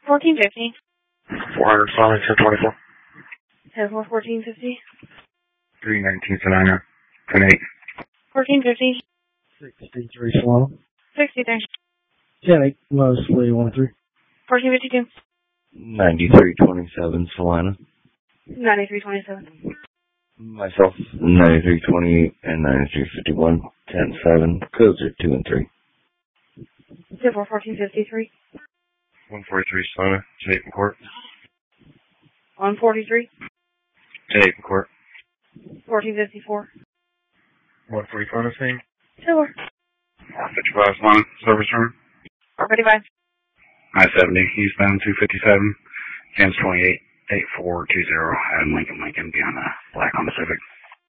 1450. 400 Solana 1024. 1450. 319 Solana 108. 1450. 63 Solana. 63. 10-8, mostly 1-3. 1452. 9327 Solana. 9327. Myself, 9328 and 9351. 107. Codes are 2 and 3. 1453. 143 Solana 10-8 in court. 143. 10-8 in court. 1454. 145 the same. 4. 55 Solana service room. 455. I-70 eastbound 257. Cams 28 8420. Adam Lincoln beyond the black on Pacific.